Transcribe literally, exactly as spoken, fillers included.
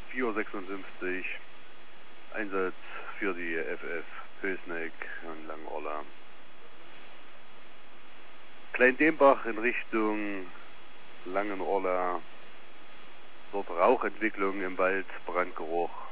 vier Uhr sechsundfünfzig, Einsatz für die F F Pößneck und Langolla. Klein-Dembach in Richtung Langenrolla. Dort Rauchentwicklung im Wald, Brandgeruch.